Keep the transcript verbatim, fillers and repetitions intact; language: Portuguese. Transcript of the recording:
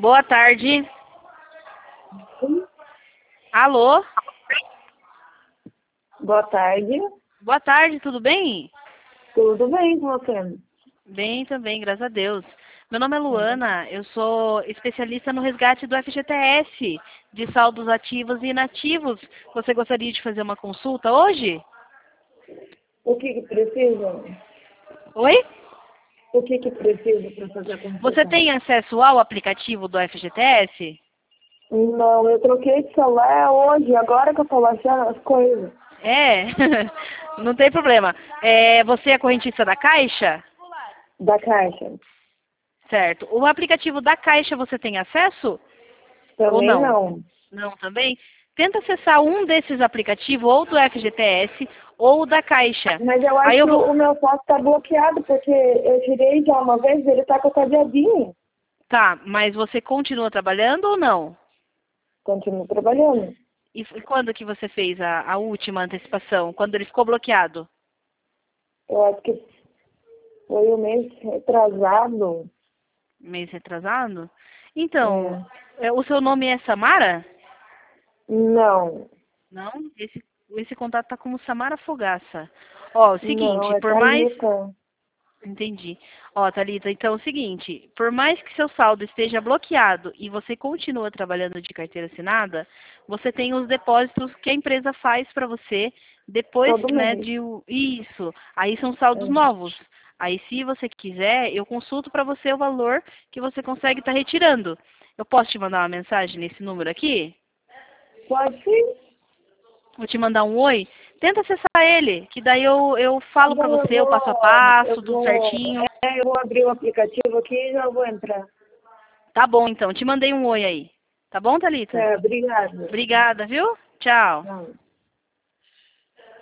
Boa tarde. Alô? Boa tarde. Boa tarde, tudo bem? Tudo bem com você? Bem também, graças a Deus. Meu nome é Luana, eu sou especialista no resgate do F G T S, de saldos ativos e inativos. Você gostaria de fazer uma consulta hoje? O que que precisa? Oi? O que que precisa para fazer a consulta? Você tem acesso ao aplicativo do F G T S? Não, eu troquei de celular hoje, agora que eu tô baixando as coisas. É, não tem problema. É, você é correntista da Caixa? Da Caixa. Certo. O aplicativo da Caixa você tem acesso? Ou Também não? não. Não também? Tenta acessar um desses aplicativos, ou do F G T S, ou da Caixa. Mas eu acho Aí eu que vou... o meu sócio tá bloqueado, porque eu tirei já uma vez, ele tá com o cadeadinho. Tá, mas você continua trabalhando ou não? Continuo trabalhando. E f- quando que você fez a, a última antecipação? Quando ele ficou bloqueado? Eu acho que foi o mês retrasado. Mês retrasado? Então, É. é, o seu nome é Samara? Não, Não? Esse, esse contato tá como Samara Fogaça. Ó, o não, seguinte, é por mais... Thalita. Entendi. Ó, Thalita, então é o seguinte, por mais que seu saldo esteja bloqueado e você continua trabalhando de carteira assinada, você tem os depósitos que a empresa faz para você depois, Todo né, mês. de o- isso. Aí são saldos É. novos. Aí, se você quiser, eu consulto para você o valor que você consegue estar retirando. Eu posso te mandar uma mensagem nesse número aqui? Pode sim. Vou te mandar um oi. Tenta acessar ele, que daí eu, eu falo pra Não, eu você o passo a vou, eu passo, tudo vou, certinho. é, eu vou abrir o aplicativo aqui e já vou entrar. Tá bom, então. Te mandei um oi aí. Tá bom, Thalita? É, obrigada. Obrigada, viu? Tchau. Não.